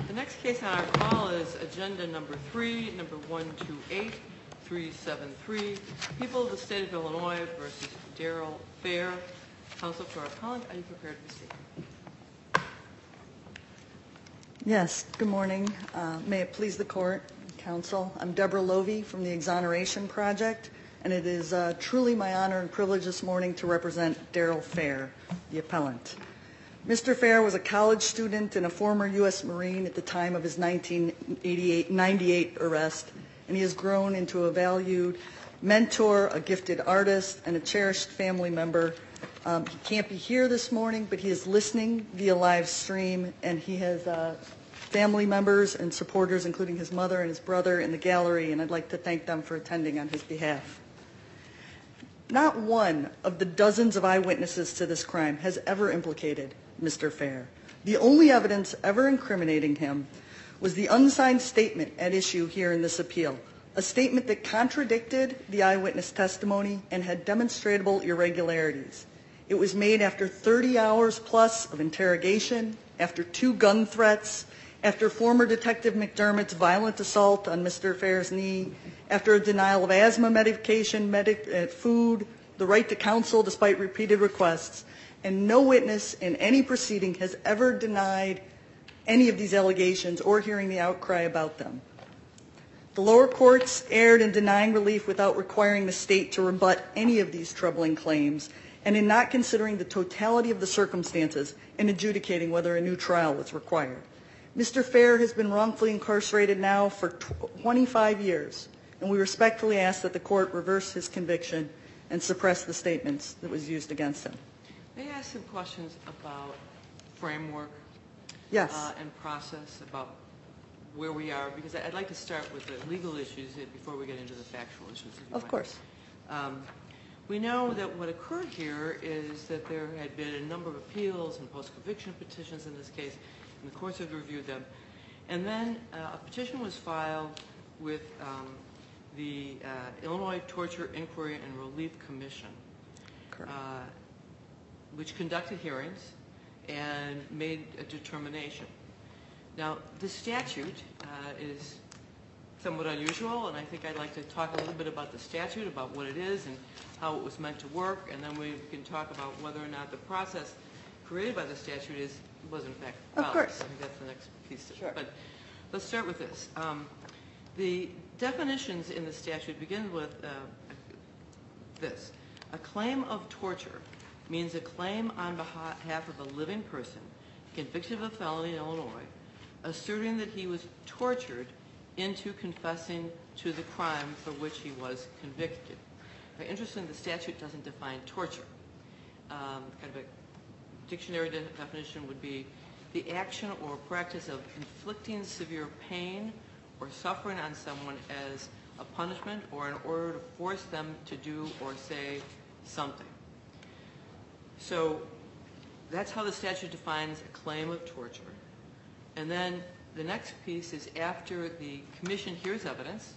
The next case on our call is agenda number 3, number 128373, People of the State of Illinois versus Daryl Fair. Counsel for Appellant, are you prepared to proceed? Yes, good morning. May it please the court, counsel. I'm Deborah Lovey from the Exoneration Project, and it is truly my honor and privilege this morning to represent Daryl Fair, the appellant. Mr. Fair was a college student and a former U.S. Marine at the time of his 1998 arrest, and he has grown into a valued mentor, a gifted artist, and a cherished family member. He can't be here this morning, but he is listening via live stream, and he has family members and supporters, including his mother and his brother, in the gallery, and I'd like to thank them for attending on his behalf. Not one of the dozens of eyewitnesses to this crime has ever implicated Mr. Fair. The only evidence ever incriminating him was the unsigned statement at issue here in this appeal, a statement that contradicted the eyewitness testimony and had demonstrable irregularities. It was made after 30 hours plus of interrogation, after 2 gun threats, after former Detective McDermott's violent assault on Mr. Fair's knee, after a denial of asthma medication, food, the right to counsel despite repeated requests, and no witness in any proceeding has ever denied any of these allegations or hearing the outcry about them. The lower courts erred in denying relief without requiring the state to rebut any of these troubling claims, and in not considering the totality of the circumstances in adjudicating whether a new trial was required. Mr. Fair has been wrongfully incarcerated now for 25 years, and we respectfully ask that the court reverse his conviction and suppress the statements that was used against him. May I ask some questions about framework? Yes. And process, about where we are? Because I'd like to start with the legal issues before we get into the factual issues. Of course. We know that what occurred here is that there had been a number of appeals and post-conviction petitions in this case, and the courts have reviewed them. And then a petition was filed with the Illinois Torture Inquiry and Relief Commission, which conducted hearings and made a determination. Now, the statute is somewhat unusual, and I think I'd like to talk a little bit about the statute, about what it is and how it was meant to work, and then we can talk about whether or not the process created by the statute was in fact valid. Of course. I think that's the next piece. Sure. But let's start with this. The definitions in the statute begin with this. A claim of torture means a claim on behalf of a living person convicted of a felony in Illinois, asserting that he was tortured into confessing to the crime for which he was convicted. Very interesting, the statute doesn't define torture. Kind of a dictionary definition would be the action or practice of inflicting severe pain or suffering on someone as a punishment or in order to force them to do or say something. So that's how the statute defines a claim of torture. And then the next piece is after the commission hears evidence,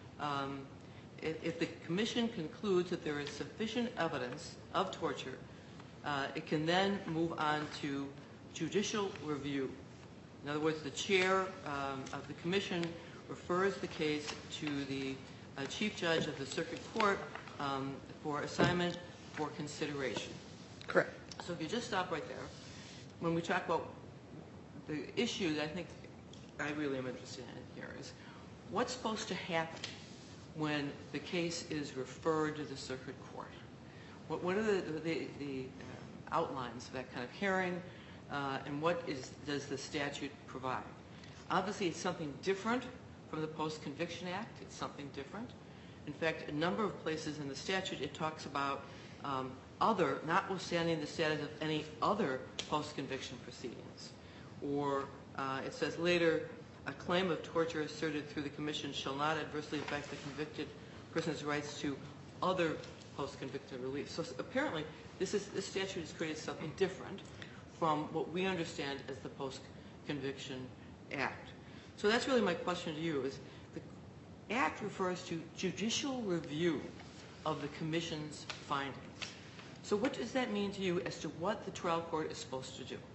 if the commission concludes that there is sufficient evidence of torture, it can then move on to judicial review. In other words, the chair of the commission refers the case to the chief judge of the circuit court for assignment for consideration. Correct. So if you just stop right there, when we talk about the issue that I think I really am interested in here is what's supposed to happen when the case is referred to the circuit court? What are the outlines of that kind of hearing, and what does the statute provide? Obviously, it's something different from the Post-Conviction Act. It's something different. In fact, a number of places in the statute it talks about other, notwithstanding the status of any other post-conviction proceedings. Or it says later, a claim of torture asserted through the commission shall not adversely affect the convicted person's rights to other post-conviction relief. So apparently, this statute has created something different from what we understand as the Post-Conviction Act. So that's really my question to you is the Act refers to judicial review of the commission's findings. So what does that mean to you as to what the trial court is supposed to do?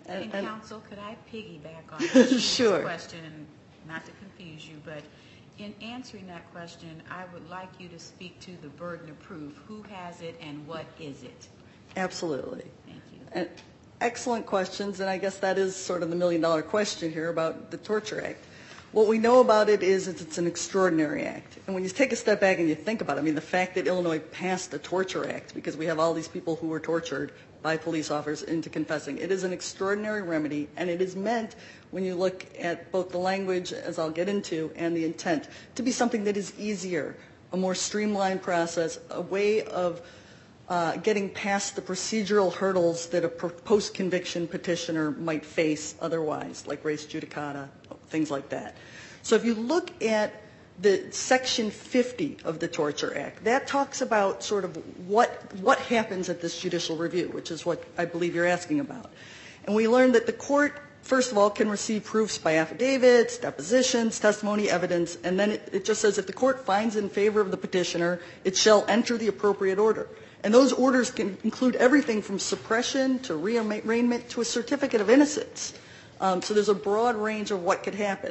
And counsel, could I piggyback on the Chief's Sure. question, not to confuse you, but in answering that question, I would like you to speak to the burden of proof. Who has it and what is it? Absolutely. Thank you. And excellent questions, and I guess that is sort of the million-dollar question here about the Torture Act. What we know about it is it's an extraordinary act. And when you take a step back and you think about it, I mean, the fact that Illinois passed the Torture Act, because we have all these people who were tortured by police officers into confessing, it is an extraordinary remedy, and it is meant, when you look at both the language, as I'll get into, and the intent, to be something that is easier, a more streamlined process, a way of getting past the procedural hurdles that a post-conviction petitioner might face otherwise, like res judicata, things like that. So if you look at the Section 50 of the Torture Act, that talks about sort of what happens at this judicial review, which is what I believe you're asking about. And we learned that the court, first of all, can receive proofs by affidavits, depositions, testimony, evidence, and then it just says if the court finds in favor of the petitioner, it shall enter the appropriate order. And those orders can include everything from suppression to rearraignment to a certificate of innocence. So there's a broad range of what could happen.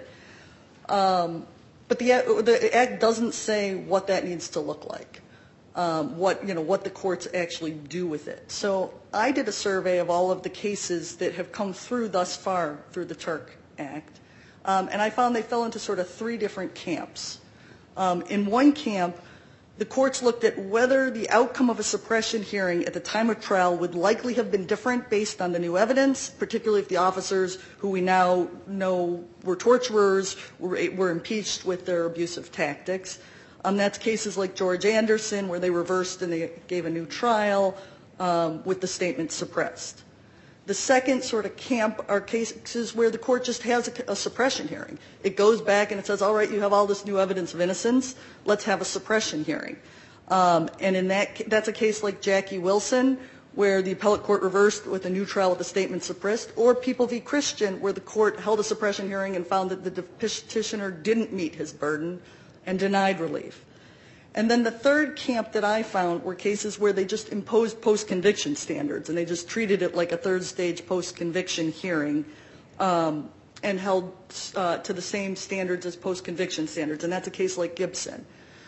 But the Act doesn't say what that needs to look like, what the courts actually do with it. So I did a survey of all of the cases that have come through thus far through the Turk Act, and I found they fell into sort of three different camps. In one camp, the courts looked at whether the outcome of a suppression hearing at the time of trial would likely have been different based on the new evidence, particularly if the officers who we now know were torturers were impeached with their abusive tactics. That's cases like George Anderson, where they reversed and they gave a new trial with the statement suppressed. The second sort of camp are cases where the court just has a suppression hearing. It goes back and it says, all right, you have all this new evidence of innocence. Let's have a suppression hearing. And in that's a case like Jackie Wilson, where the appellate court reversed with a new trial with the statement suppressed, or People v. Christian, where the court held a suppression hearing and found that the petitioner didn't meet his burden and denied relief. And then the third camp that I found were cases where they just imposed post-conviction standards, and they just treated it like a third-stage post-conviction hearing and held to the same standards as post-conviction standards, and that's a case like Gibson.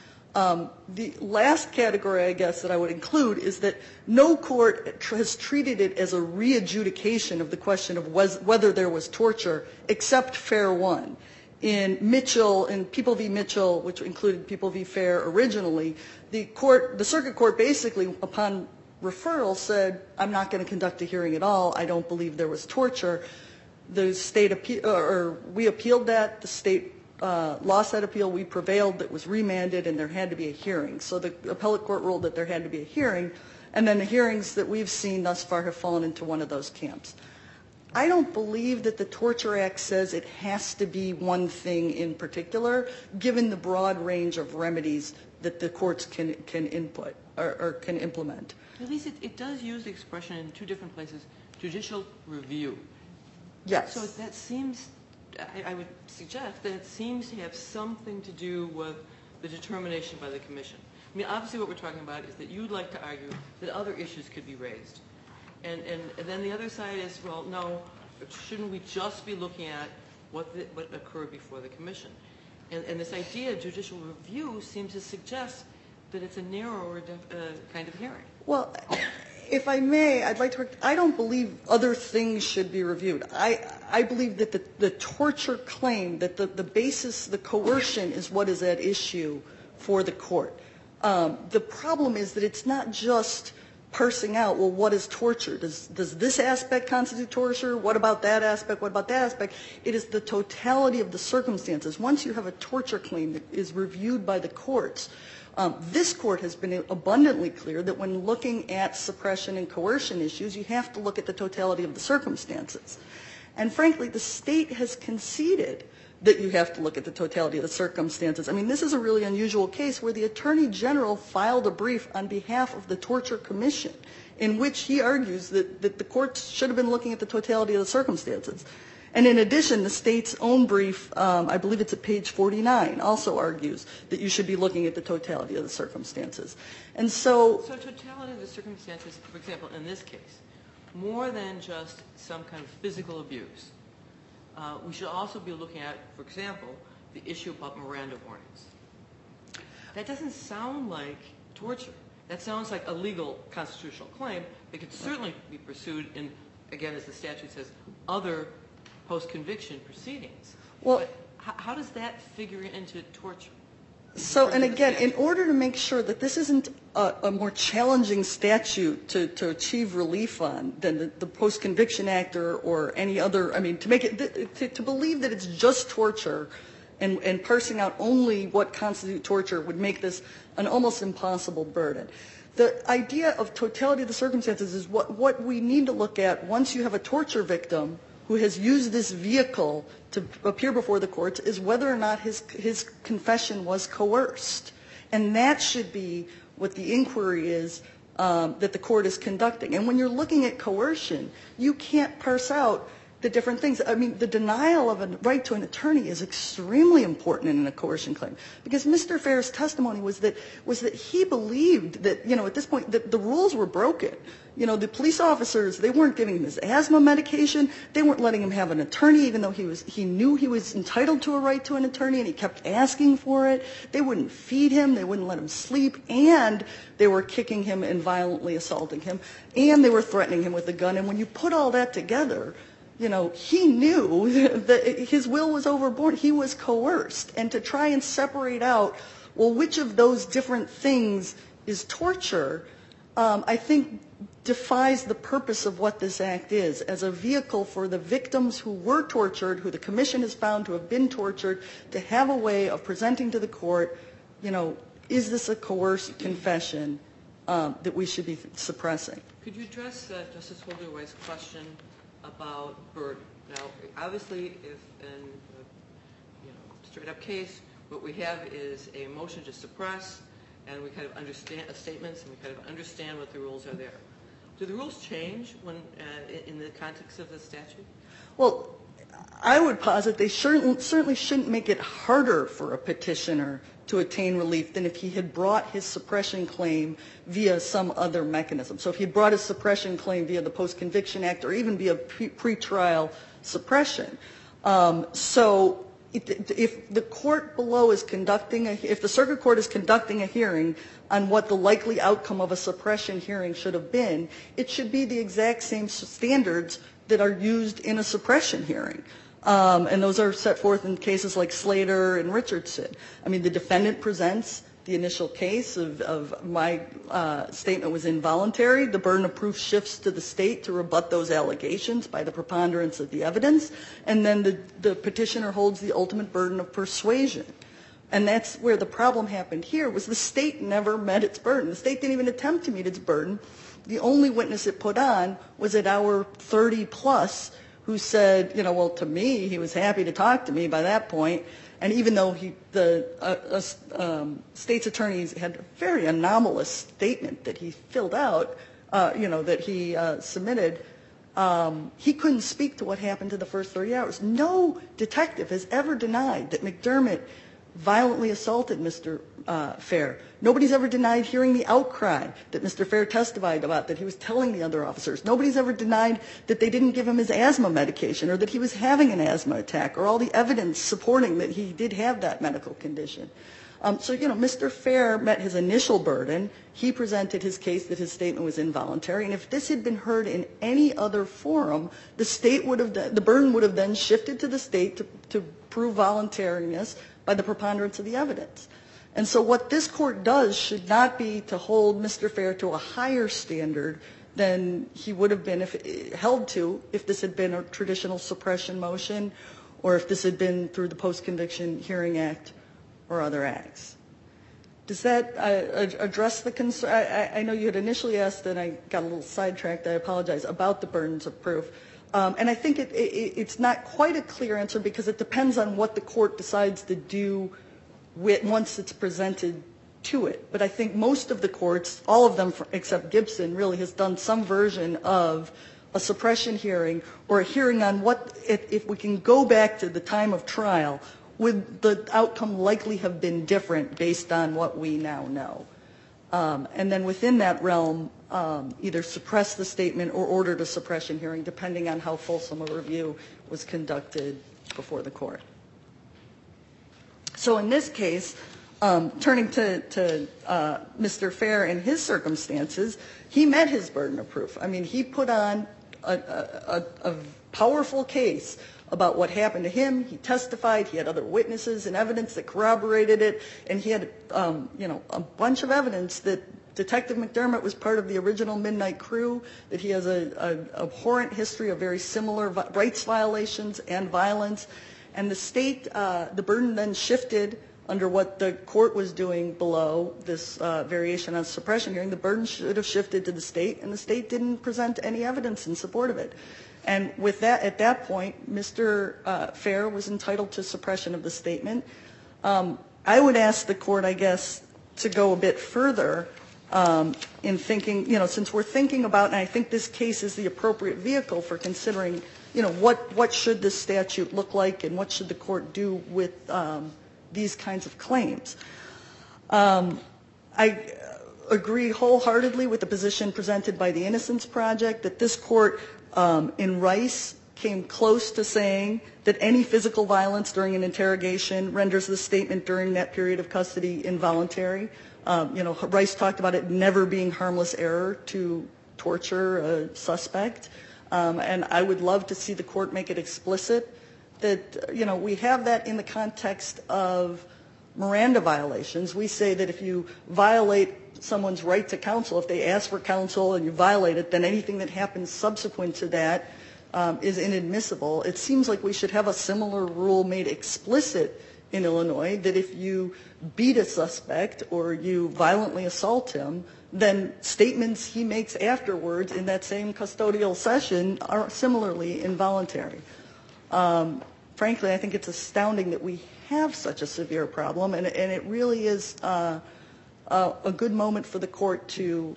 The last category, I guess, that I would include is that no court has treated it as a re-adjudication of the question of whether there was torture, except Fair One. In People v. Mitchell, which included People v. Fair originally, the circuit court basically, upon referral, said, I'm not going to conduct a hearing at all. I don't believe there was torture. The state we appealed that. The state lost that appeal. We prevailed. It was remanded, and there had to be a hearing. So the appellate court ruled that there had to be a hearing, and then the hearings that we've seen thus far have fallen into one of those camps. I don't believe that the Torture Act says it has to be one thing in particular, given the broad range of remedies that the courts can input or can implement. At least it does use the expression in two different places, judicial review. Yes. So that seems, I would suggest that it seems to have something to do with the determination by the commission. I mean, obviously what we're talking about is that you'd like to argue that other issues could be raised. And then the other side is, well, no, shouldn't we just be looking at what occurred before the commission? And this idea of judicial review seems to suggest that it's a narrower kind of hearing. Well, if I may, I'd like to. I don't believe other things should be reviewed. I believe that the torture claim, that the basis, the coercion is what is at issue for the court. The problem is that it's not just parsing out, well, what is torture? Does this aspect constitute torture? What about that aspect? What about that aspect? It is the totality of the circumstances. Once you have a torture claim that is reviewed by the courts, this court has been abundantly clear that when looking at suppression and coercion issues, you have to look at the totality of the circumstances. And frankly, the state has conceded that you have to look at the totality of the circumstances. I mean, this is a really unusual case where the Attorney General filed a brief on behalf of the Torture Commission in which he argues that the courts should have been looking at the totality of the circumstances. And in addition, the state's own brief, I believe it's at page 49, also argues that you should be looking at the totality of the circumstances. And so totality of the circumstances, for example, in this case, more than just some kind of physical abuse. We should also be looking at, for example, the issue about Miranda warnings. That doesn't sound like torture. That sounds like a legal constitutional claim. It could certainly be pursued in, again, as the statute says, other post-conviction proceedings. Well, but how does that figure into torture? So, and again, in order to make sure that this isn't a more challenging statute to achieve relief on than the Post-Conviction Act or any other, I mean, to make it, to believe that it's just torture and parsing out only what constitutes torture would make this an almost impossible burden. The idea of totality of the circumstances is what we need to look at once you have a torture victim who has used this vehicle to appear before the courts is whether or not his confession was coerced. And that should be what the inquiry is that the court is conducting. And when you're looking at coercion, you can't parse out the different things. I mean, the denial of a right to an attorney is extremely important in a coercion claim, because Mr. Fair's testimony was that he believed that, you know, at this point that the rules were broken. You know, the police officers, they weren't giving him his asthma medication. They weren't letting him have an attorney, even though he knew he was entitled to a right to an attorney, and he kept asking for it. They wouldn't feed him. They wouldn't let him sleep. And they were kicking him and violently assaulting him. And they were threatening him with a gun. And when you put all that together, you know, he knew that his will was overborne. He was coerced. And to try and separate out, well, which of those different things is torture, I think defies the purpose of what this act is, as a vehicle for the victims who were tortured, who the commission has found to have been tortured, to have a way of presenting to the court, you know, is this a coerced confession that we should be suppressing? Could you address Justice Holderway's question about burden? Now, obviously, if in a straight-up case, what we have is a motion to suppress, and we kind of understand statements, and we kind of understand what the rules are there. Do the rules change when in the context of the statute? Well, I would posit they certainly shouldn't make it harder for a petitioner to attain relief than if he had brought his suppression claim via some other mechanism. So if he had brought his suppression claim via the Post-Conviction Act or even via pretrial suppression. So if the court below is conducting, if the circuit court is conducting a hearing on what the likely outcome of a suppression hearing should have been, it should be the exact same standards that are used in a suppression hearing. And those are set forth in cases like Slater and Richardson. I mean, the defendant presents the initial case of my statement was involuntary. The burden of proof shifts to the state to rebut those allegations by the preponderance of the evidence. And then the petitioner holds the ultimate burden of persuasion. And that's where the problem happened here, was the state never met its burden. The state didn't even attempt to meet its burden. The only witness it put on was at hour 30-plus, who said, you know, well, to me, he was happy to talk to me by that point. And even though the state's attorneys had a very anomalous statement that he filled out, that he submitted, he couldn't speak to what happened to the first 30 hours. No detective has ever denied that McDermott violently assaulted Mr. Fair. Nobody's ever denied hearing the outcry that Mr. Fair testified about, that he was telling the other officers. Nobody's ever denied that they didn't give him his asthma medication or that he was having an asthma attack, or all the evidence supporting that he did have that medical condition. So, Mr. Fair met his initial burden. He presented his case that his statement was involuntary. And if this had been heard in any other forum, the burden would have then shifted to the state to prove voluntariness by the preponderance of the evidence. And so what this court does should not be to hold Mr. Fair to a higher standard than he would have been held to if this had been a traditional suppression motion, or if this had been through the Post-Conviction Hearing Act or other acts. Does that address the concern? I know you had initially asked, and I got a little sidetracked, I apologize, about the burdens of proof. And I think it's not quite a clear answer, because it depends on what the court decides to do once it's presented to it. But I think most of the courts, all of them except Gibson, really has done some version of a suppression hearing or a hearing on what, if we can go back to the time of trial, would the outcome likely have been different based on what we now know. And then within that realm, either suppress the statement or ordered a suppression hearing, depending on how fulsome a review was conducted before the court. So in this case, turning to Mr. Fair and his circumstances, he met his burden of proof. I mean, he put on a powerful case about what happened to him. He testified. He had other witnesses and evidence that corroborated it, and he had, a bunch of evidence that Detective McDermott was part of the original Midnight Crew, that he has a abhorrent history of very similar rights violations and violence. And the state, the burden then shifted under what the court was doing below this variation on suppression hearing. The burden should have shifted to the state, and the state didn't present any evidence in support of it. And with that, at that point, Mr. Fair was entitled to suppression of the statement. I would ask the court, I guess, to go a bit further in thinking, since we're thinking about, and I think this case is the appropriate vehicle for considering, what should this statute look like and what should the court do with these kinds of claims. I agree wholeheartedly with the position presented by the Innocence Project that this court in Rice came close to saying that any physical violence during an interrogation renders the statement during that period of custody involuntary. Rice talked about it never being harmless error to torture a suspect. And I would love to see the court make it explicit that, we have that in the context of Miranda violations. We say that if you violate someone's right to counsel, if they ask for counsel and you violate it, then anything that happens subsequent to that is inadmissible. It seems like we should have a similar rule made explicit in Illinois that if you beat a suspect or you violently assault him, then statements he makes afterwards in that same custodial session are similarly involuntary. Frankly, I think it's astounding that we have such a severe problem, and it really is a good moment for the court to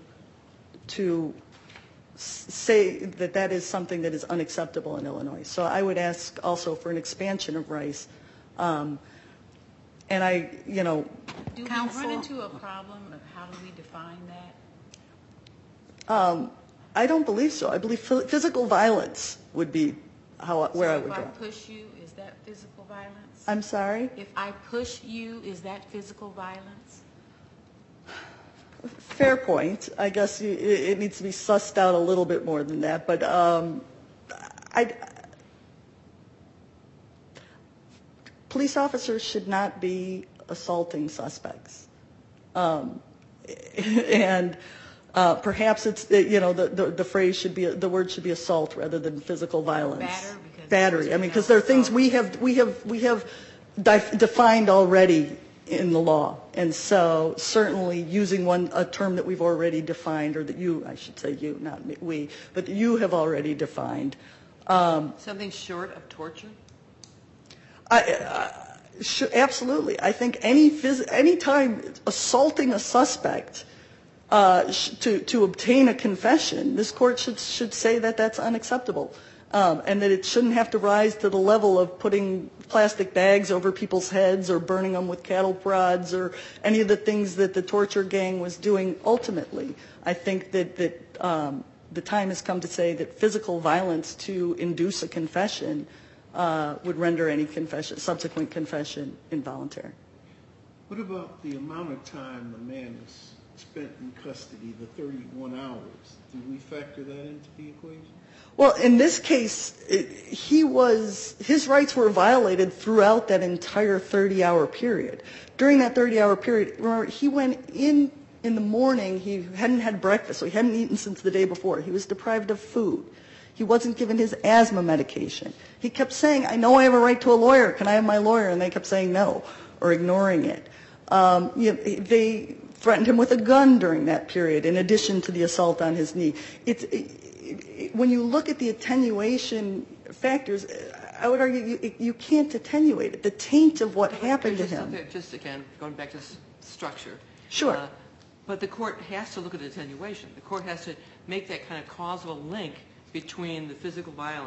say that that is something that is unacceptable in Illinois. So I would ask also for an expansion of Rice. And I, Do we counsel. run into a problem of how do we define that? I don't believe so. I believe physical violence would be where I would draw. If I push you, is that physical violence? I'm sorry? If I push you, is that physical violence? Fair point. I guess it needs to be sussed out a little bit more than that. But police officers should not be assaulting suspects. And perhaps it's, the phrase should be, the word should be assault rather than physical violence. Battery. I mean, because there are things we have defined already in the law. And so certainly using a term that we've already defined, or that I should say you, not me, we, but you have already defined. Something short of torture? Absolutely. I think any time assaulting a suspect to obtain a confession, this court should say that that's unacceptable. And that it shouldn't have to rise to the level of putting plastic bags over people's heads or burning them with cattle prods or any of the things that the torture gang was doing ultimately. I think that the time has come to say that physical violence to induce a confession would render any subsequent confession involuntary. What about the amount of time the man was spent in custody, the 31 hours? Do we factor that into the equation? Well, in this case, his rights were violated throughout that entire 30-hour period. During that 30-hour period, remember, he went in the morning, he hadn't had breakfast, so he hadn't eaten since the day before. He was deprived of food. He wasn't given his asthma medication. He kept saying, I know I have a right to a lawyer. Can I have my lawyer? And they kept saying no, or ignoring it. They threatened him with a gun during that period, in addition to the assault on his knee. When you look at the attenuation factors, I would argue you can't attenuate it. The taint of what happened to him. Just again, going back to structure. Sure. But the court has to look at attenuation. The court has to make that kind of causal link between the physical violence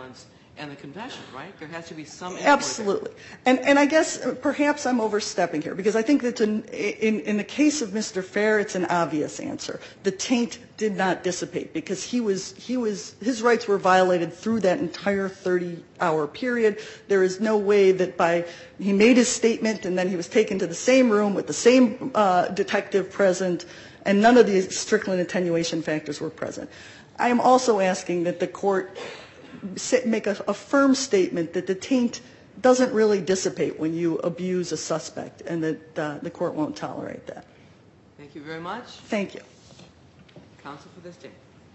and the confession, right? There has to be some inquiry there. Absolutely. And I guess perhaps I'm overstepping here, because I think that in the case of Mr. Fair, it's an obvious answer. The taint did not dissipate because his rights were violated through that entire 30-hour period. There is no way that he made his statement and then he was taken to the same room with the same detective present, and none of the Strickland attenuation factors were present. I am also asking that the court make a firm statement that the taint doesn't really dissipate when you abuse a suspect, and that the court won't tolerate that. Thank you very much. Thank you. Counsel for this day.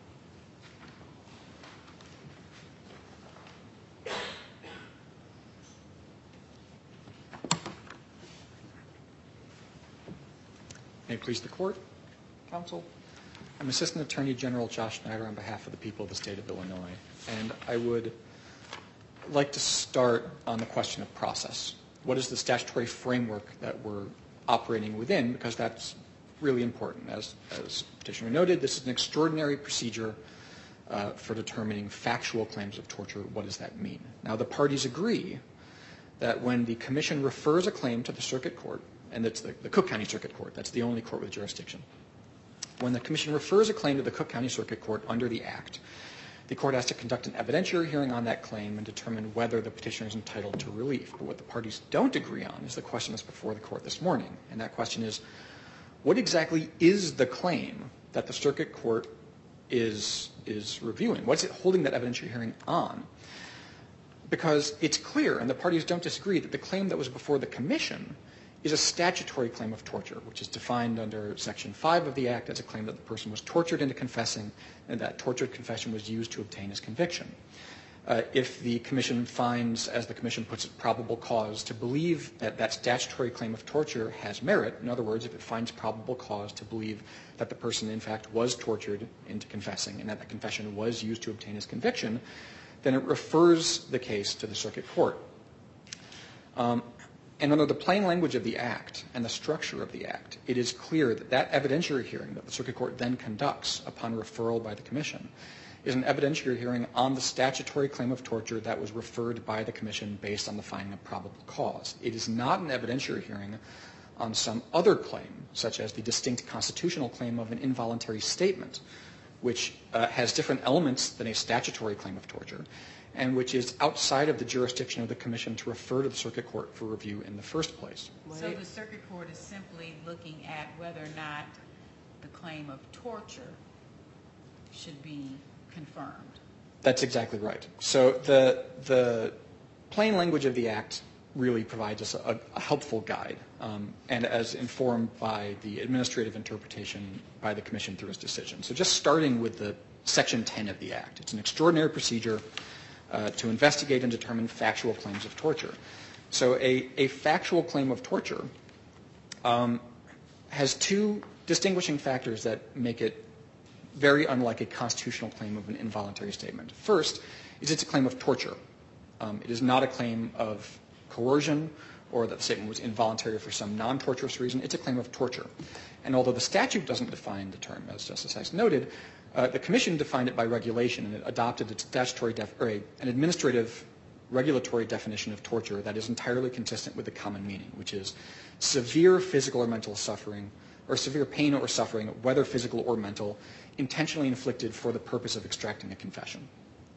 May it please the court, counsel. I'm Assistant Attorney General Josh Schneider on behalf of the people of the state of Illinois, and I would like to start on the question of process. What is the statutory framework that we're operating within? Because that's really important. As Petitioner noted, this is an extraordinary procedure for determining factual claims of torture. What does that mean? Now, the parties agree that when the commission refers a claim to the circuit court, and it's the Cook County Circuit Court, that's the only court with jurisdiction. When the commission refers a claim to the Cook County Circuit Court under the Act, the court has to conduct an evidentiary hearing on that claim and determine whether the petitioner is entitled to relief. But what the parties don't agree on is the question that's before the court this morning. And that question is, what exactly is the claim that the circuit court is reviewing? What's it holding that evidentiary hearing on? Because it's clear, and the parties don't disagree, that the claim that was before the commission is a statutory claim of torture, which is defined under Section 5 of the Act as a claim that the person was tortured into confessing, and that tortured confession was used to obtain his conviction. If the commission finds, as the commission puts it, probable cause to believe that that statutory claim of torture has merit, in other words, if it finds probable cause to believe that the person, in fact, was tortured into confessing and that the confession was used to obtain his conviction, then it refers the case to the circuit court. And under the plain language of the Act and the structure of the Act, it is clear that that evidentiary hearing that the circuit court then conducts upon referral by the commission is an evidentiary hearing on the statutory claim of torture that was referred by the commission based on the finding of probable cause. It is not an evidentiary hearing on some other claim, such as the distinct constitutional claim of an involuntary statement, which has different elements than a statutory claim of torture, and which is outside of the jurisdiction of the commission to refer to the circuit court for review in the first place. So the circuit court is simply looking at whether or not the claim of torture should be confirmed. That's exactly right. So the plain language of the Act really provides us a helpful guide, and as informed by the administrative interpretation by the commission through its decision. So just starting with the Section 10 of the Act, it's an extraordinary procedure to investigate and determine factual claims of torture. So a factual claim of torture has two distinguishing factors that make it very unlike a constitutional claim of an involuntary statement. First is it's a claim of torture. It is not a claim of coercion or that the statement was involuntary for some non-torturous reason. It's a claim of torture. And although the statute doesn't define the term, as Justice Sykes noted, the commission defined it by regulation, and it adopted its statutory an administrative regulatory definition of torture that is entirely consistent with the common meaning, which is severe physical or mental suffering, or severe pain or suffering, whether physical or mental, intentionally inflicted for the purpose of extracting a confession.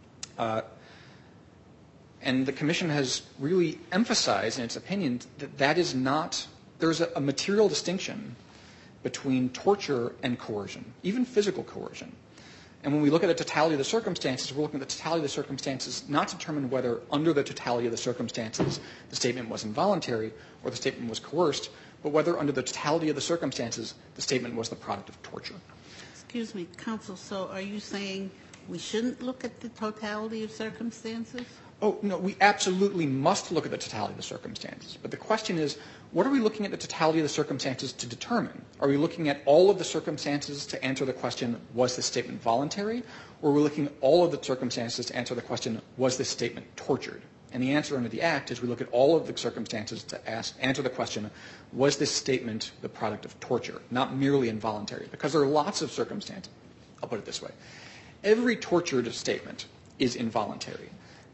And the commission has really emphasized in its opinion that that is not, there's a material distinction between torture and coercion, even physical coercion. And when we look at the totality of the circumstances, we're looking at the totality of the circumstances not to determine whether under the totality of the circumstances the statement was involuntary or the statement was coerced, but whether under the totality of the circumstances the statement was the product of torture. Excuse me, counsel, so are you saying we shouldn't look at the totality of circumstances? Oh, no, we absolutely must look at the totality of the circumstances. But the question is, what are we looking at the totality of the circumstances to determine? Are we looking at all of the circumstances to answer the question, was this statement voluntary? Or are we looking at all of the circumstances to answer the question, was this statement tortured? And the answer under the Act is we look at all of the circumstances to answer the question, was this statement the product of torture, not merely involuntary? Because there are lots of circumstances. I'll put it this way. Every tortured statement is involuntary.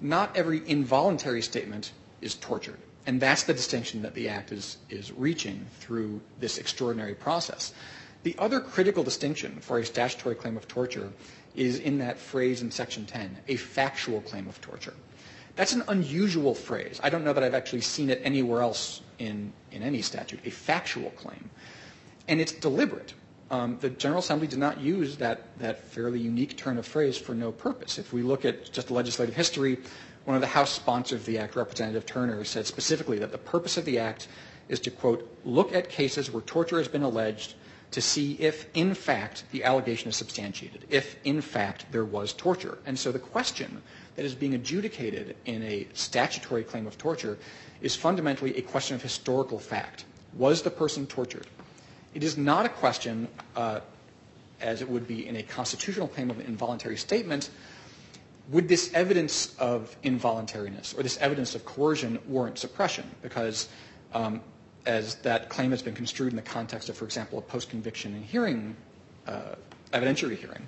not every involuntary statement is tortured. And that's the distinction that the Act is reaching through this extraordinary process. The other critical distinction for a statutory claim of torture is in that phrase in Section 10, a factual claim of torture. That's an unusual phrase. I don't know that I've actually seen it anywhere else in any statute, a factual claim. And it's deliberate. The General Assembly did not use that fairly unique turn of phrase for no purpose. If we look at just legislative history, one of the House sponsors of the Act, Representative Turner, said specifically that the purpose of the Act is to, quote, look at cases where torture has been alleged to see if, in fact, the allegation is substantiated, if, in fact, there was torture. And so the question that is being adjudicated in a statutory claim of torture is fundamentally a question of historical fact. Was the person tortured? It is not a question, as it would be in a constitutional claim of an involuntary statement, would this evidence of involuntariness or this evidence of coercion warrant suppression? Because as that claim has been construed in the context of, for example, a post-conviction hearing, evidentiary hearing,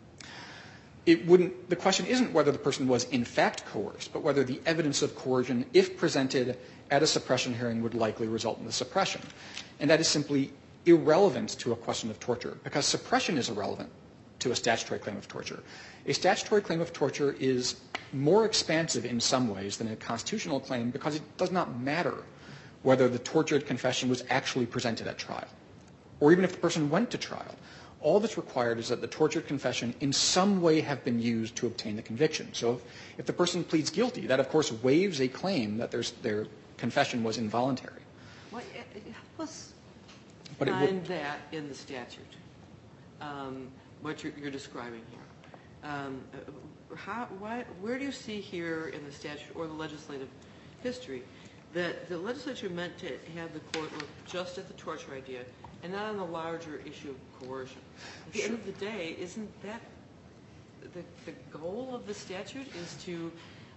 the question isn't whether the person was in fact coerced, but whether the evidence of coercion, if presented at a suppression hearing, would likely result in the suppression. And that is simply irrelevant to a question of torture, because suppression is irrelevant to a statutory claim of torture. A statutory claim of torture is more expansive in some ways than a constitutional claim because it does not matter whether the tortured confession was actually presented at trial, or even if the person went to trial. All that's required is that the tortured confession in some way have been used to obtain the conviction. So if the person pleads guilty, that of course waives a claim that their confession was involuntary. Well, help us find that in the statute, what you're describing here. Where do you see here in the statute or the legislative history that the legislature meant to have the court look just at the torture idea and not on the larger issue of coercion? At the end of the day, isn't that the goal of the statute, is to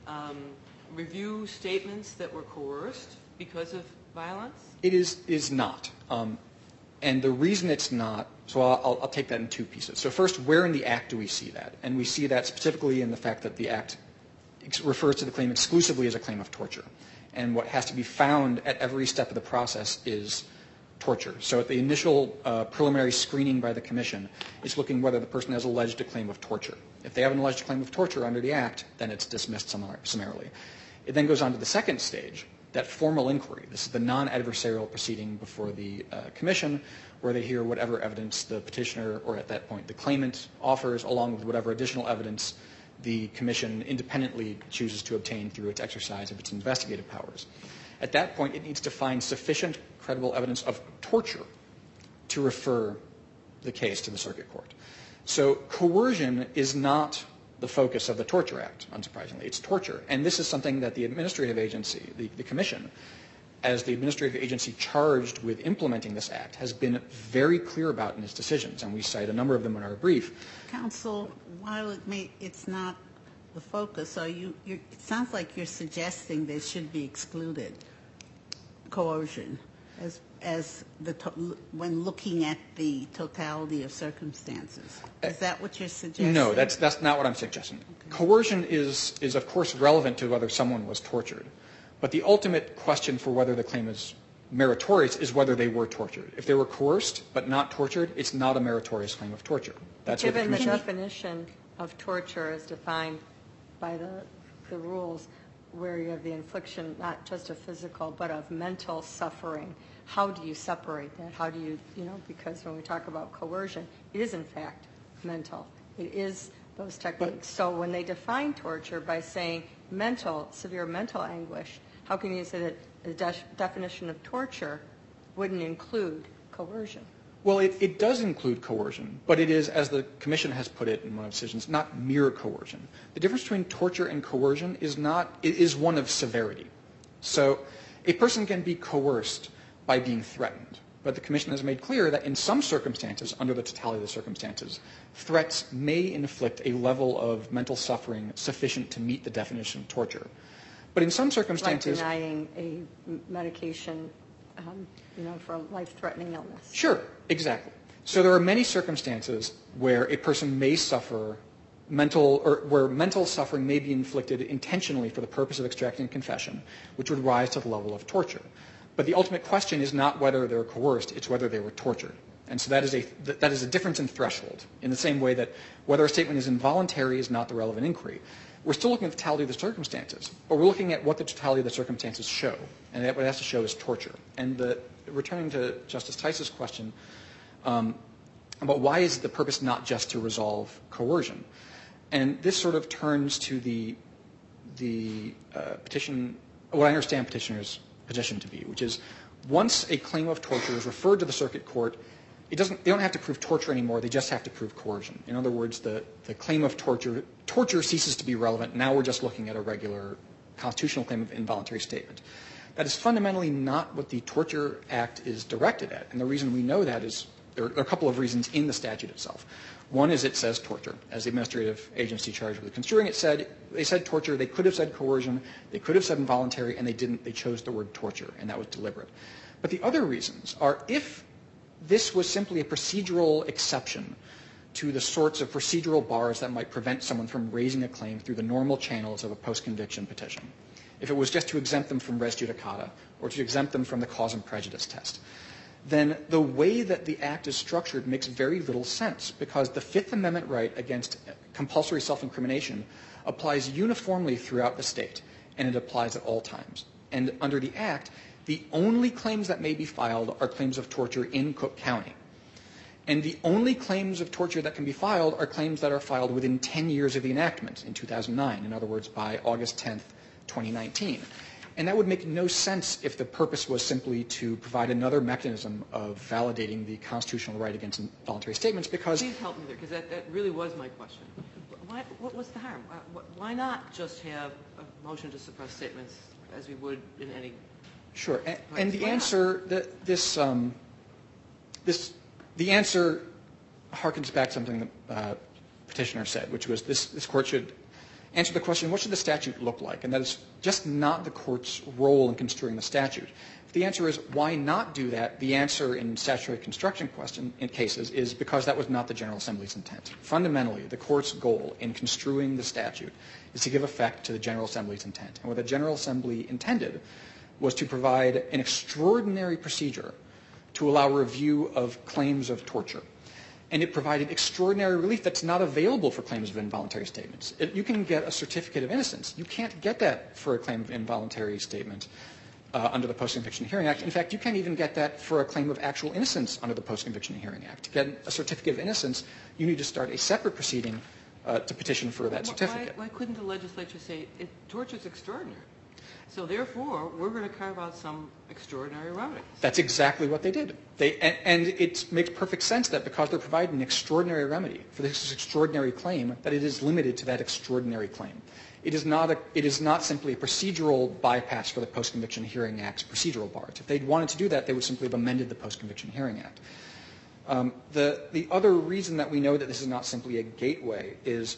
review statements that were coerced because of violence? It is not. And the reason it's not, so I'll take that in two pieces. So first, where in the Act do we see that? And we see that specifically in the fact that the Act refers to the claim exclusively as a claim of torture. And what has to be found at every step of the process is torture. So at the initial preliminary screening by the Commission, it's looking whether the person has alleged a claim of torture. If they have an alleged claim of torture under the Act, then it's dismissed summarily. It then goes on to the second stage, that formal inquiry. This is the non-adversarial proceeding before the Commission, where they hear whatever evidence the petitioner, or at that point the claimant, offers, along with whatever additional evidence the Commission independently chooses to obtain through its exercise of its investigative powers. At that point, it needs to find sufficient credible evidence of torture to refer the case to the Circuit Court. So coercion is not the focus of the Torture Act, unsurprisingly. It's torture. And this is something that the administrative agency, the Commission, as the administrative agency charged with implementing this Act, has been very clear about in its decisions. And we cite a number of them in our brief. Counsel, while it's not the focus, so it sounds like you're suggesting they should be excluded, coercion, when looking at the totality of circumstances. Is that what you're suggesting? No, that's not what I'm suggesting. Okay. Coercion is of course relevant to whether someone was tortured, but the ultimate question for whether the claim is meritorious is whether they were tortured. If they were coerced but not tortured, it's not a meritorious claim of torture. That's Given what the definition of torture as defined by the rules, where you have the infliction not just of physical but of mental suffering, how do you separate that? How do you, because when we talk about coercion, it is in fact mental. It is those techniques. So when they define torture by saying severe mental anguish, how can you say that the definition of torture wouldn't include coercion? Well, it does include coercion, but it is, as the Commission has put it in one of its decisions, not mere coercion. The difference between torture and coercion is one of severity. So a person can be coerced by being threatened, but the Commission has made clear that in some circumstances, under the totality of the circumstances, threats may inflict a level of mental suffering sufficient to meet the definition of torture. But in some circumstances... Like denying a medication for a life-threatening illness. Sure, exactly. So there are many circumstances where a person may suffer where mental suffering may be inflicted intentionally for the purpose of extracting confession, which would rise to the level of torture. But the ultimate question is not whether they're coerced, it's whether they were tortured. And so that is a difference in threshold, in the same way that whether a statement is involuntary is not the relevant inquiry. We're still looking at the totality of the circumstances, but we're looking at what the totality of the circumstances show, and what it has to show is torture. And returning to Justice Tice's question about why is the purpose not just to resolve coercion, and this sort of turns to the petition, what I understand petitioner's position to be, which is once a claim of torture is referred to the circuit court, they don't have to prove torture anymore, they just have to prove coercion. In other words, the claim of torture ceases to be relevant. Now we're just looking at a regular constitutional claim of involuntary statement. That is fundamentally not what the Torture Act is directed at. And the reason we know that is there are a couple of reasons in the statute itself. One is it says torture. As the administrative agency charged with construing it said, they said torture, they could have said coercion, they could have said involuntary, and they didn't. They chose the word torture, and that was deliberate. But the other reasons are if this was simply a procedural exception to the sorts of procedural bars that might prevent someone from raising a claim through the normal channels of a post-conviction petition, if it was just to exempt them from res judicata or to exempt them from the cause and prejudice test, then the way that the Act is structured makes very little sense, because the Fifth Amendment right against compulsory self-incrimination applies uniformly throughout the state, and it applies at all times. And under the Act, the only claims that may be filed are claims of torture in Cook County. And the only claims of torture that can be filed are claims that are filed within 10 years of the enactment in 2009, in other words, by August 10th, 2019. And that would make no sense if the purpose was simply to provide another mechanism of validating the constitutional right against involuntary statements, because... Please help me there, because that really was my question. What's the harm? Why not just have a motion to suppress statements as we would in any... Sure. And the answer, the answer harkens back to something the petitioner said, which was this court should answer the question, what should the statute look like? And that is just not the court's role in construing the statute. If the answer is why not do that, the answer in statutory construction cases is because that was not the General Assembly's intent. Fundamentally, the court's goal in construing the statute is to give effect to the General Assembly's intent. And what the General Assembly intended was to provide an extraordinary procedure to allow review of claims of torture. And it provided extraordinary relief that's not available for claims of involuntary statements. You can get a certificate of innocence. You can't get that for a claim of involuntary statement under the Post-Conviction Hearing Act. In fact, you can't even get that for a claim of actual innocence under the Post-Conviction Hearing Act. To get a certificate of innocence, you need to start a separate proceeding to petition for that certificate. Why couldn't the legislature say torture is extraordinary? So therefore, we're going to carve out some extraordinary remedies. That's exactly what they did. And it makes perfect sense that because they're providing an extraordinary remedy for this extraordinary claim, that it is limited to that extraordinary claim. It is not simply a procedural bypass for the Post-Conviction Hearing Act's procedural bars. If they'd wanted to do that, they would simply have amended the Post-Conviction Hearing Act. The other reason that we know that this is not simply a gateway is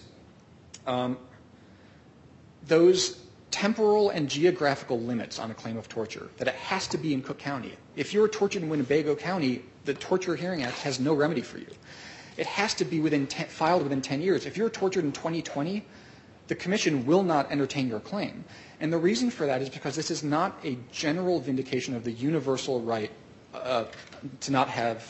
those temporal and geographical limits on a claim of torture, that it has to be in Cook County. If you're tortured in Winnebago County, the Torture Hearing Act has no remedy for you. It has to be filed within 10 years. If you're tortured in 2020, the Commission will not entertain your claim. And the reason for that is because this is not a general vindication of the universal right to not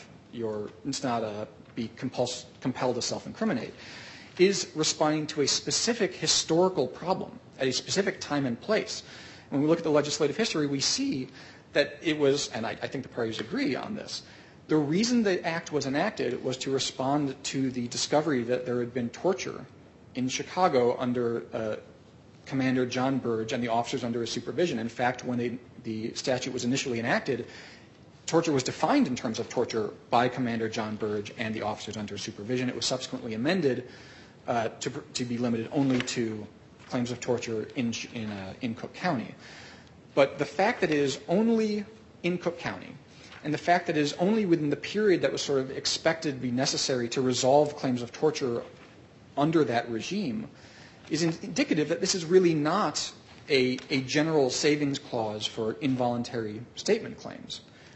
be compelled to self-incriminate. It is responding to a specific historical problem at a specific time and place. When we look at the legislative history, we see that it was, and I think the parties agree on this, the reason the act was enacted was to respond to the discovery that there had been torture in Chicago under Commander John Burge and the officers under his supervision. In fact, when the statute was initially enacted, torture was defined in terms of torture by Commander John Burge and the officers under his supervision. It was subsequently amended to be limited only to claims of torture in Cook County. But the fact that it is only in Cook County and the fact that it is only within the period that was sort of expected to be necessary to resolve claims of torture under that regime is indicative that this is really not a general savings clause for involuntary statement claims.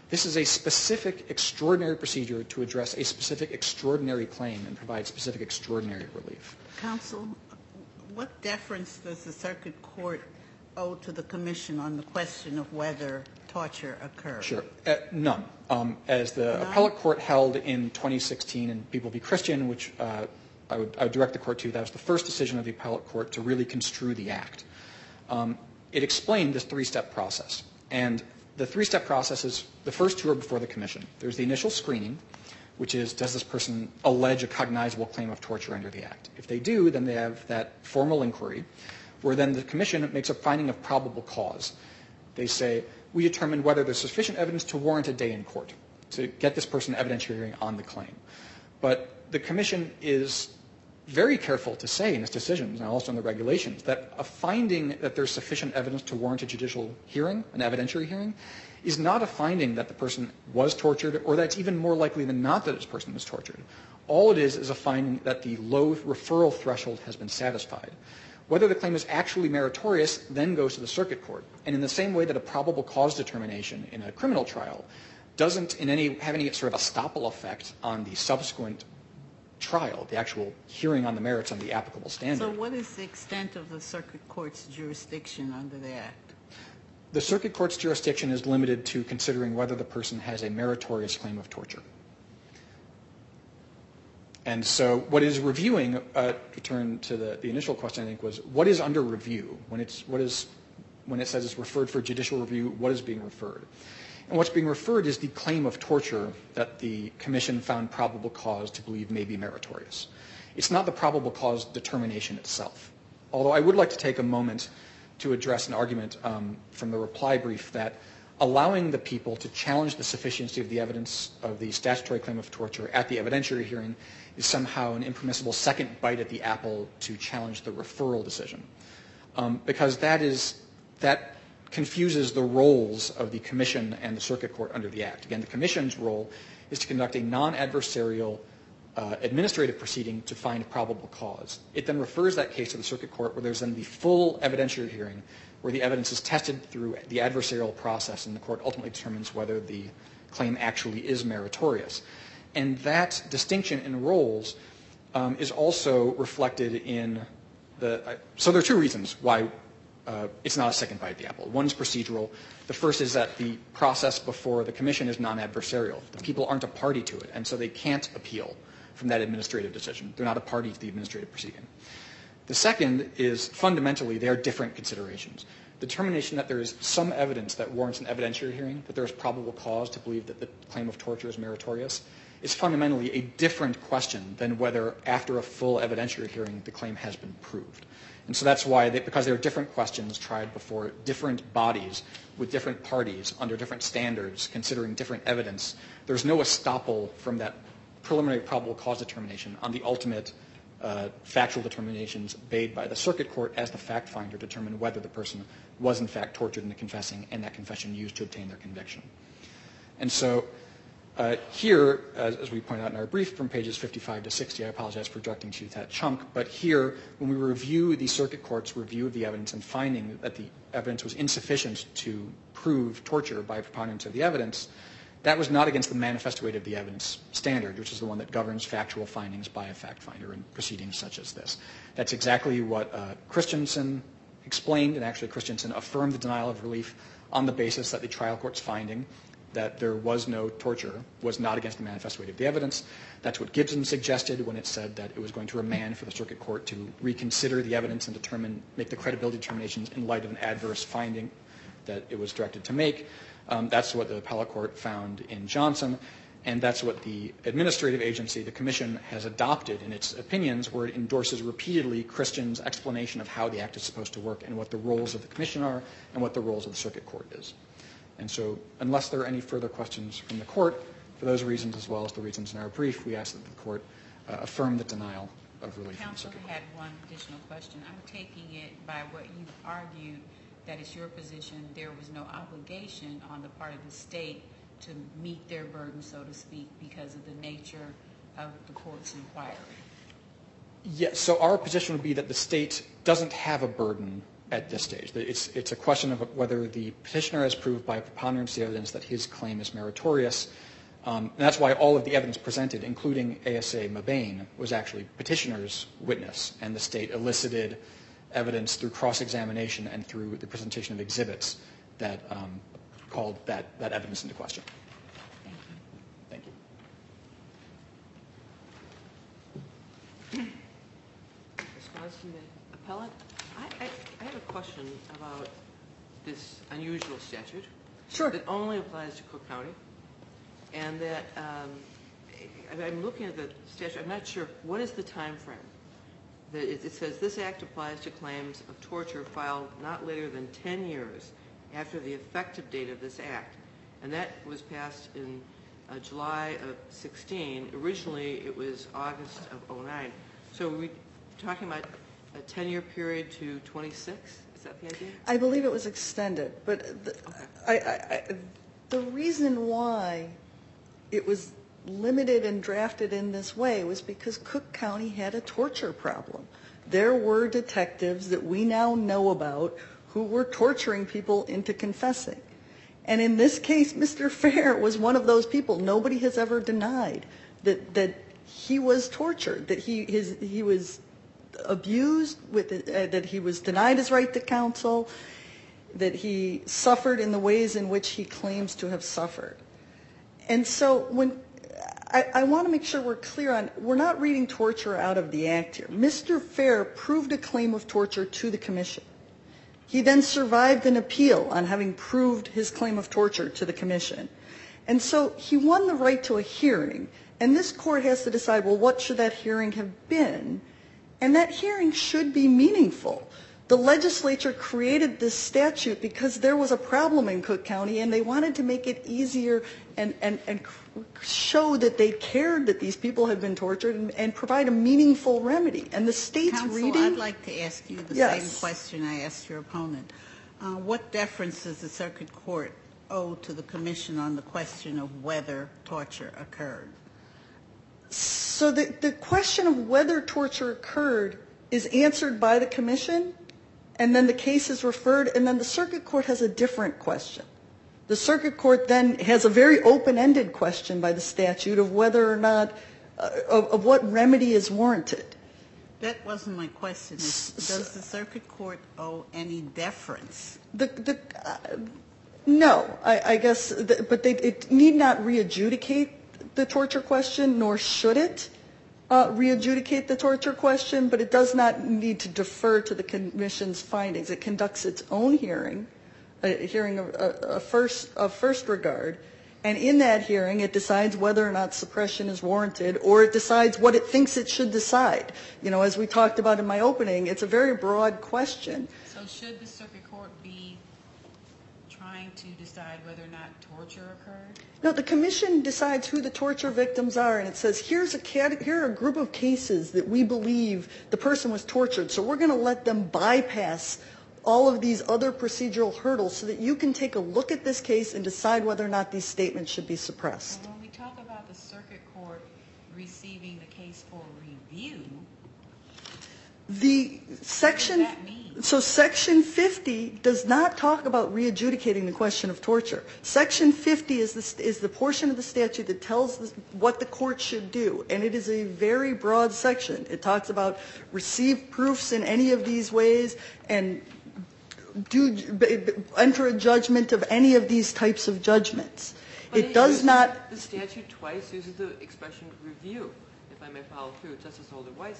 This is a specific extraordinary procedure to address a specific extraordinary claim and provide specific extraordinary relief. Counsel, what deference does the circuit court owe to the commission on the question of whether torture occurred? Sure. None. As the appellate court held in 2016 in People v. Christian, which I would direct the court to, that was the first decision of the appellate court to really construe the act. It explained this three-step process. And the three-step process is the first two are before the commission. There's the initial screening, which is, does this person allege a cognizable claim of torture under the act? If they do, then they have that formal inquiry, where then the commission makes a finding of probable cause. They say, we determine whether there's sufficient evidence to warrant a day in court to get this person evidentiary hearing on the claim. But the commission is very careful to say in its decisions, and also in the regulations, that a finding that there's sufficient evidence to warrant a judicial hearing, an evidentiary hearing, is not a finding that the person was tortured, or that it's even more likely than not that this person was tortured. All it is a finding that the low referral threshold has been satisfied. Whether the claim is actually meritorious then goes to the circuit court. And in the same way that a probable cause determination in a criminal trial doesn't have any sort of estoppel effect on the subsequent trial, the actual hearing on the merits on the applicable standard. So what is the extent of the circuit court's jurisdiction under the act? The circuit court's jurisdiction is limited to considering whether the person has a meritorious claim of torture. And so what is reviewing, to turn to the initial question, I think, was what is under review? When it says it's referred for judicial review, what is being referred? And what's being referred is the claim of torture that the commission found probable cause to believe may be meritorious. It's not the probable cause determination itself. Although I would like to take a moment to address an argument from the reply brief that allowing the people to challenge the sufficiency of the evidence of the statutory claim of torture at the evidentiary hearing is somehow an impermissible second bite at the apple to challenge the referral decision. Because that confuses the roles of the commission and the circuit court under the act. Again, the commission's role is to conduct a non-adversarial administrative proceeding to find probable cause. It then refers that case to the circuit court where there's then the full evidentiary hearing where the evidence is tested through the adversarial process and the court ultimately determines whether the claim actually is meritorious. And that distinction in roles is also reflected in so there are two reasons why it's not a second bite at the apple. One is procedural. The first is that the process before the commission is non-adversarial. The people aren't a party to it, and so they can't appeal from that administrative decision. They're not a party to the administrative proceeding. The second is fundamentally they are different considerations. The determination that there is some evidence that warrants an evidentiary hearing, that there is probable cause to believe that the claim of torture is meritorious, is fundamentally a different question than whether after a full evidentiary hearing the claim has been proved. And so that's why, because there are different questions tried before different bodies with different parties under different standards considering different evidence, there's no estoppel from that preliminary probable cause determination on the ultimate factual determinations made by the circuit court as the fact finder determine whether the person was in fact tortured in the confessing and that confession used to obtain their conviction. And so here, as we point out in our brief from pages 55 to 60, I apologize for directing to that chunk, but here when we review the circuit court's review of the evidence and finding that the evidence was insufficient to prove torture by preponderance of the evidence, that was not against the manifest weight of the evidence standard, which is the one that governs factual findings by a fact finder in proceedings such as this. That's exactly what Christensen explained, and actually Christensen affirmed the denial of relief on the basis that the trial court's finding that there was no torture was not against the manifest weight of the evidence. That's what Gibson suggested when it said that it was going to remand for the circuit court to reconsider the evidence and make the credibility determinations in light of an adverse finding that it was directed to make. That's what the appellate court found in Johnson, and that's what the administrative agency, the commission, has adopted in its opinions, where it endorses repeatedly Christian's explanation of how the act is supposed to work and what the roles of the commission are and what the roles of the circuit court is. And so unless there are any further questions from the court, for those reasons as well as the reasons in our brief, we ask that the court affirm the denial of relief. Counsel had one additional question. I'm taking it by what you argued that it's your position there was no obligation on the part of the state to meet their burden, so to speak, because of the nature of the court's inquiry. Yes, so our position would be that the state doesn't have a burden at this stage. It's a question of whether the petitioner has proved by a preponderance of the evidence that his claim is meritorious. And that's why all of the evidence presented, including ASA Mabane, was actually petitioner's witness, and the state elicited evidence through cross-examination and through the presentation of exhibits that called that evidence into question. Thank you. Thank you. Response from the appellant? I have a question about this unusual statute. Sure. That only applies to Cook County, and that I'm looking at the statute. I'm not sure, what is the time frame? It says this act applies to claims of torture filed not later than 10 years after the effective date of this act. And that was passed in July of 16. Originally, it was August of 09. So are we talking about a 10-year period to 26? Is that the idea? I believe it was extended, but the reason why it was limited and drafted in this way was because Cook County had a torture problem. There were detectives that we now know about who were torturing people into confessing. And in this case, Mr. Fair was one of those people. Nobody has ever denied that he was tortured, that he was abused, that he was denied his right to counsel, that he suffered in the ways in which he claims to have suffered. And so when I want to make sure we're clear on, we're not reading torture out of the act here. Mr. Fair proved a claim of torture to the commission. He then survived an appeal on having proved his claim of torture to the commission. And so he won the right to a hearing, and this court has to decide, well, what should that hearing have been? And that hearing should be meaningful. The legislature created this statute because there was a problem in Cook County, and they wanted to make it easier and show that they cared that these people had been tortured and provide a meaningful remedy. And the state's reading... Counsel, I'd like to ask you the same question I asked your opponent. What deference does the circuit court owe to the commission on the question of whether torture occurred? So the question of whether torture occurred is answered by the commission, and then the case is referred, and then the circuit court has a different question. The circuit court then has a very open-ended question by the statute of whether or not, of what remedy is warranted. That wasn't my question. Does the circuit court owe any deference? No, I guess, but it need not re-adjudicate the torture question, nor should it re-adjudicate the torture question, but it does not need to defer to the commission's findings. It conducts its own hearing, a hearing of first regard, and in that hearing it decides whether or not suppression is warranted, or it decides what it thinks it should decide. You know, as we talked about in my opening, it's a very broad question. So should the circuit court be trying to decide whether or not torture occurred? No, the commission decides who the torture victims are, and it says here are a group of cases that we believe the person was tortured, so we're going to let them bypass all of these other procedural hurdles so that you can take a look at this case and decide whether or not these statements should be suppressed. When we talk about the circuit court receiving the case for review, The section, what does that mean? So Section 50 does not talk about re-adjudicating the question of torture. Section 50 is the portion of the statute that tells what the court should do, and it is a very broad section. It talks about receive proofs in any of these ways and enter a judgment of any of these types of judgments. It does not. The statute twice uses the expression review, if I may follow through. Justice Holder-Weiss.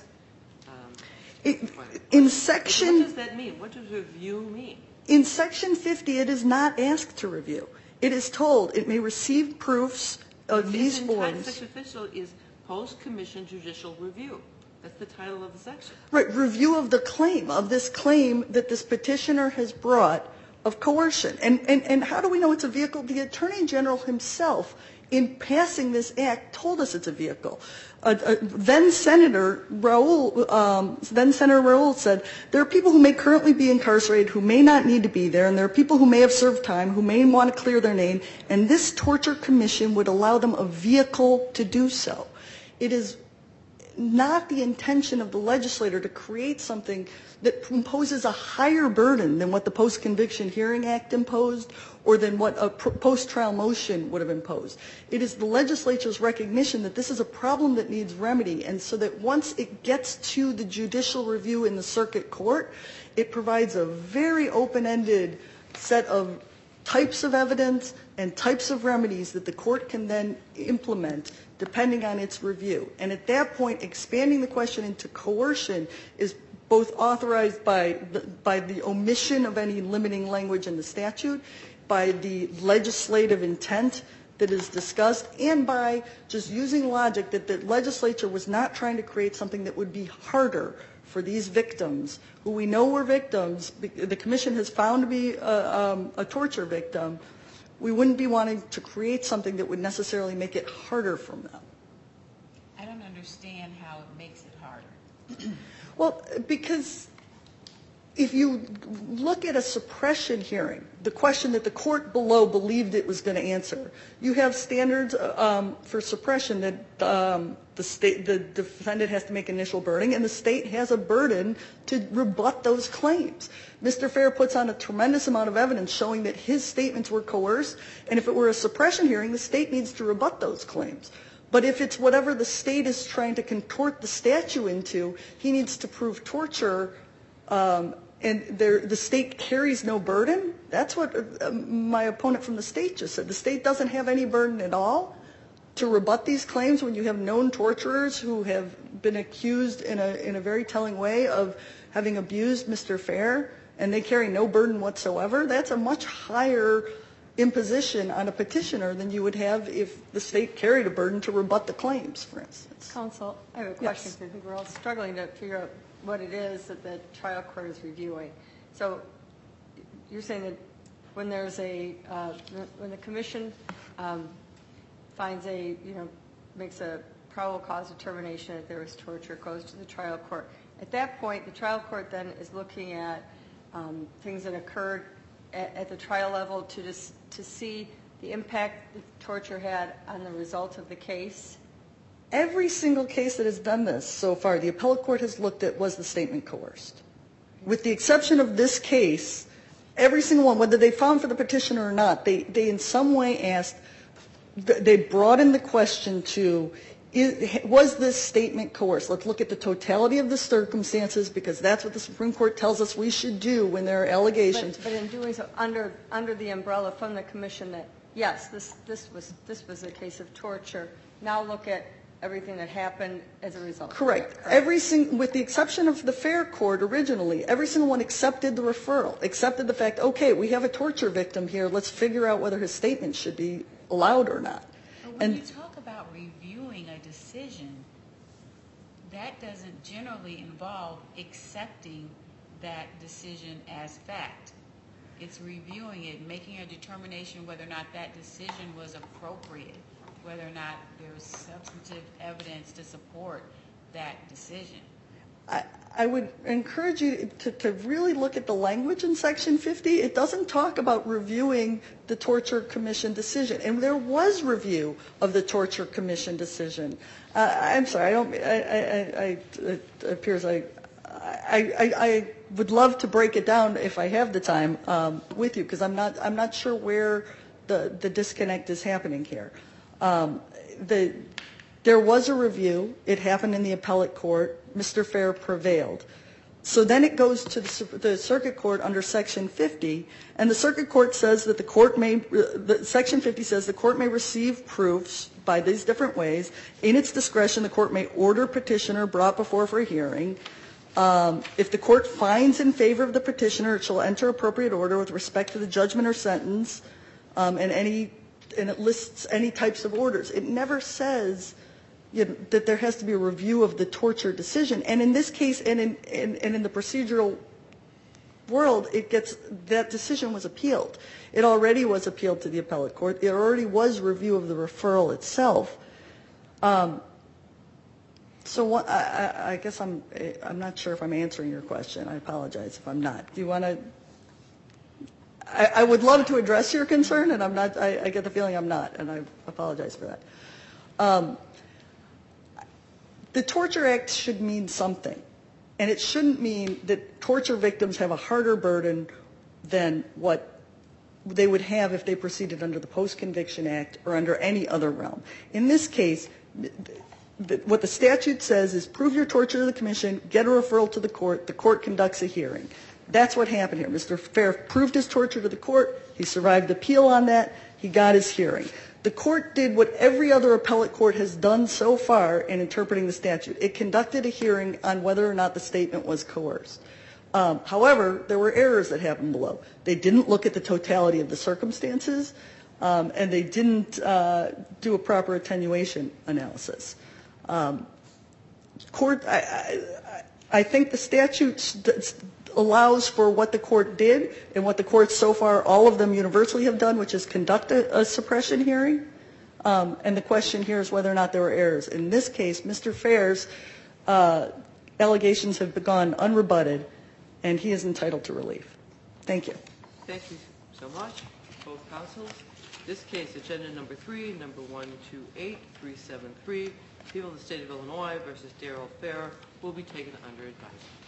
In section. What does that mean? What does review mean? In Section 50, it is not asked to review. It is told it may receive proofs of these forms. Section 50 is post-commission judicial review. That's the title of the section. Right, review of the claim, of this claim that this petitioner has brought of coercion. And how do we know it's a vehicle? The Attorney General himself, in passing this act, told us it's a vehicle. Then Senator Raoul said, there are people who may currently be incarcerated who may not need to be there, and there are people who may have served time who may want to clear their name, and this torture commission would allow them a vehicle to do so. It is not the intention of the legislator to create something that imposes a higher burden than what the Post-Conviction Hearing Act imposed or than what a post-trial motion would have imposed. It is the legislature's recognition that this is a problem that needs remedy, and so that once it gets to the judicial review in the circuit court, it provides a very open-ended set of types of evidence and types of remedies that the court can then implement depending on its review. And at that point, expanding the question into coercion is both authorized by the omission of any limiting language in the statute, by the legislative intent that is discussed, and by just using logic that the legislature was not trying to create something that would be harder for these victims, who we know were victims. The commission has found to be a torture victim. We wouldn't be wanting to create something that would necessarily make it harder for them. I don't understand how it makes it harder. Well, because if you look at a suppression hearing, the question that the court below believed it was going to answer, you have standards for suppression that the defendant has to make initial burden, and the state has a burden to rebut those claims. Mr. Fair puts on a tremendous amount of evidence showing that his statements were coerced, and if it were a suppression hearing, the state needs to rebut those claims. But if it's whatever the state is trying to contort the statute into, he needs to prove torture, and the state carries no burden. That's what my opponent from the state just said. The state doesn't have any burden at all to rebut these claims when you have known torturers who have been accused in a very telling way of having abused Mr. Fair, and they carry no burden whatsoever. That's a much higher imposition on a petitioner than you would have if the state carried a burden to rebut the claims, for instance. Counsel, I have a question because I think we're all struggling to figure out what it is that the trial court is reviewing. So you're saying that when there's when the commission finds makes a probable cause determination that there was torture, goes to the trial court. At that point, the trial court then is looking at things that occurred at the trial level to see the impact the torture had on the result of the case? Every single case that has done this so far, the appellate court has looked at, was the statement coerced. With the exception of this case, every single one, whether they found for the petitioner or not, they in some way asked, they broadened the question to, was this statement coerced? Let's look at the totality of the circumstances, because that's what the Supreme Court tells us we should do when there are allegations. But in doing so, under the umbrella from the commission that, yes, this was a case of torture, now look at everything that happened as a result. Correct. With the exception of the Fair Court originally, every single one accepted the referral, accepted the fact, okay, we have a torture victim here, let's figure out whether his statement should be allowed or not. But when you talk about reviewing a decision, that doesn't generally involve accepting that decision as fact. It's reviewing it, making a determination whether or not that decision was appropriate, whether or not there was substantive evidence to support that decision. I would encourage you to really look at the language in Section 50. It doesn't talk about reviewing the Torture Commission decision. And there was review of the Torture Commission decision. I'm sorry, it appears I would love to break it down if I have the time with you, because I'm not sure where the disconnect is happening here. There was a review. It happened in the appellate court. Mr. Fair prevailed. So then it goes to the circuit court under Section 50, and the circuit court says that Section 50 says the court may receive proofs by these different ways. In its discretion, the court may order petitioner brought before for a hearing. If the court finds in favor of the petitioner, it shall enter appropriate order with respect to the judgment or sentence, and it lists any types of orders. It never says that there has to be a review of the torture decision. And in this case, and in the procedural world, that decision was appealed. It already was appealed to the appellate court. There already was review of the referral itself. So I guess I'm not sure if I'm answering your question. I apologize if I'm not. Do you want to? I would love to address your concern, and I'm not. I get the feeling I'm not, and I apologize for that. the Torture Act should mean something. And it shouldn't mean that torture victims have a harder burden than what they would have if they proceeded under the Post-Conviction Act or under any other realm. In this case, what the statute says is prove your torture to the commission, get a referral to the court conducts a hearing. That's what happened here. Mr. Fair proved his torture to the court. He survived appeal on that. He got his hearing. The court did what every other appellate court has done so far in interpreting the statute. It conducted a hearing on whether or not the statement was coerced. However, there were errors that happened below. They didn't look at the totality of the circumstances, and they didn't do a proper attenuation analysis. I think the statute allows for what the court did and what the courts so far, all of them universally have done, which is conduct a suppression hearing. And the question here is whether or not there were errors. In this case, Mr. Fair's allegations have gone unrebutted, and he is entitled to relief. Thank you. Thank you so much, both counsels. This case, agenda number 3, number 128373, People of the State of Illinois versus Darrell Fair, will be taken under advisement.